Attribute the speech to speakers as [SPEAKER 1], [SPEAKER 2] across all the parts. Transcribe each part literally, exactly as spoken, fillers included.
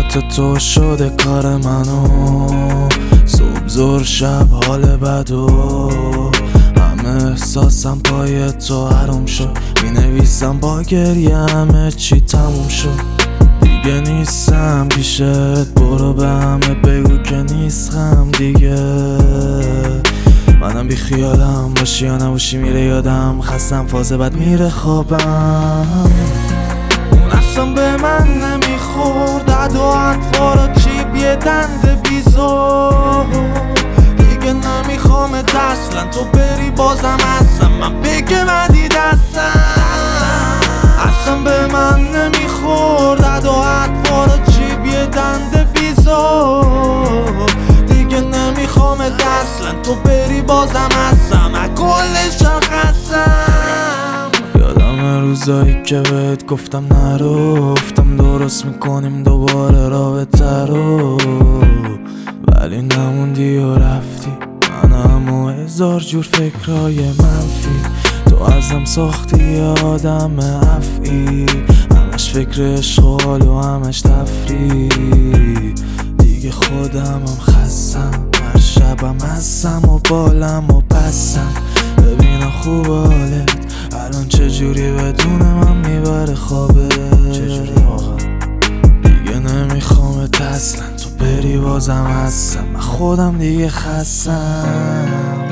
[SPEAKER 1] تو تو شده کار منو، صبح زور شب حال بدو، همه احساسم پای تو حروم شد، می نویسم با گریه همه چی تموم شد. دیگه نیستم پیشت، برو به همه بگو که نیستم دیگه. منم بی خیالم، باشی یا نباشی میره یادم، خستم فازه بد میره خوابم. اون اصلا به من نمیخورد، دد و اطفارا چیب یه دند بیزار. دیگه نمیخوامت اصلا، تو بری بازم هستم، من بگه مدی دستم. اصلا به من نمیخورد، دد و اطفارا چیب یه دند بیزار. دیگه نمیخوامت اصلا، تو بری بازم هستم، از کلشم خستم. یادم روزایی که بهت گفتم نرو، گفتم درست میکنیم دوباره رابطه رو، ولی نموندی و رفتی. منم و هزار جور فکرهای منفی، تو ازم ساختی آدم افعی، همش فکر عشق و حال و همش تفریح. دیگه خودم هم خستم، هر شبم هستم و بالم و پسم. ببینم خوب حالت الان چجوری بدون من میبره خوابت، چجوری واقعا. دیگه نمیخوامت اصلا، تو بری بازم هستم، من خودم دیگه خستم.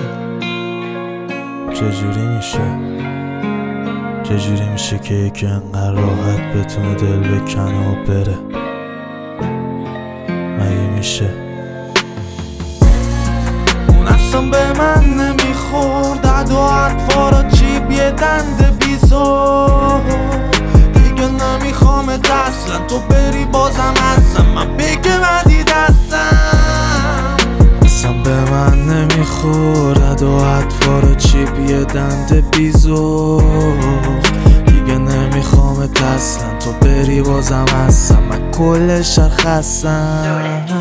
[SPEAKER 1] چجوری میشه چجوری میشه که یکی انقدر راحت بتونه دل بکنه و بره؟ مگه میشه؟ اون اصلا به من نمیخورد، دد و اطفارا چیب یه دند بیزار. دیگه نمیخوامت اصلا، تو بری بازم هستم، من بگه مدی دستم. اصلا به من نمیخورد، دد و اطفارا چیب یه دند بیزار. دیگه نمیخوامت اصلا، تو بری بازم هستم، من کلش خستم.